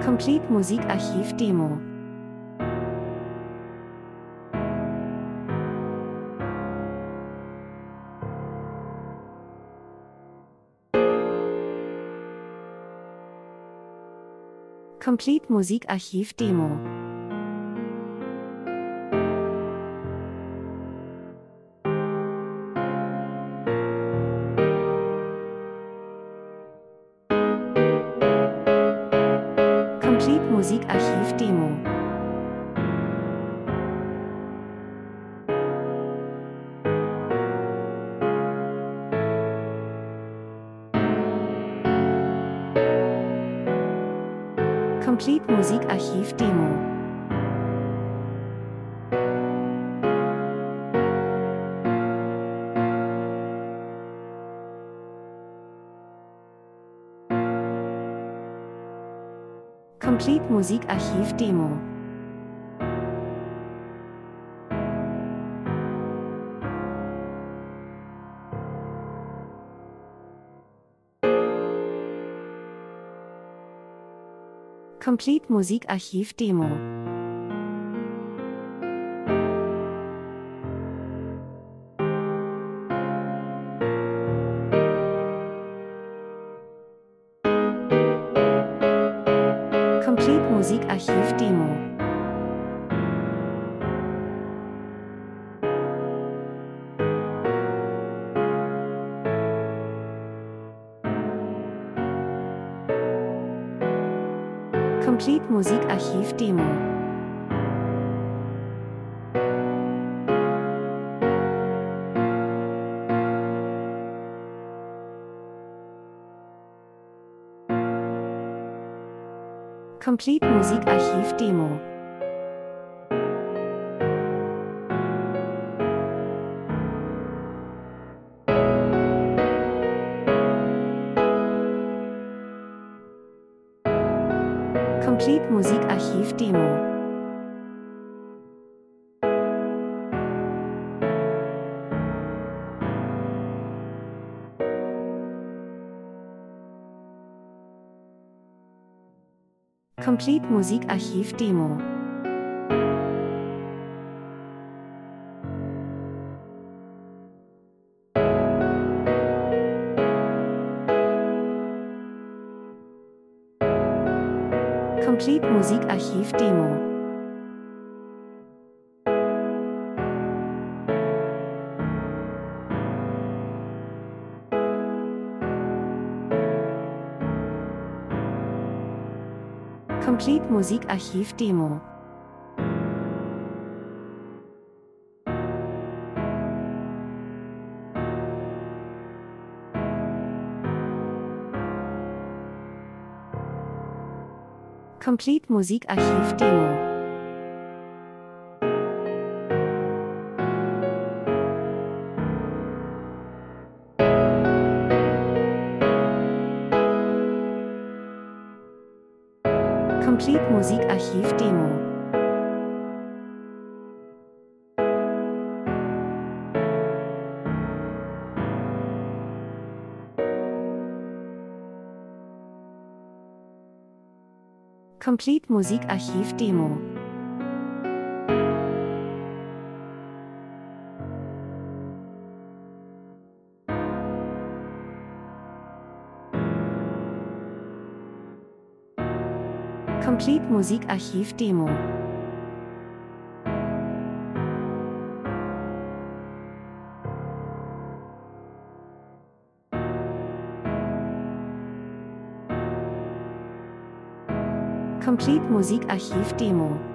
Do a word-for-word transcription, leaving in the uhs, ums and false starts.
Complete Musikarchiv Demo. Complete Musikarchiv Demo. Complete Musikarchiv Demo. Complete Musikarchiv Demo. Complete Musikarchiv Demo. Complete Musikarchiv Demo. Complete Musikarchiv Demo. Complete Musikarchiv Demo. Complete Musikarchiv Demo. Complete Musikarchiv Demo. Complete Musikarchiv Demo. Complete Musikarchiv Demo. Complete Musikarchiv Demo. Complete Musikarchiv Demo. Complete Musikarchiv Demo. Complete Musikarchiv Demo. Complete Musikarchiv Demo. Complete Musikarchiv Demo.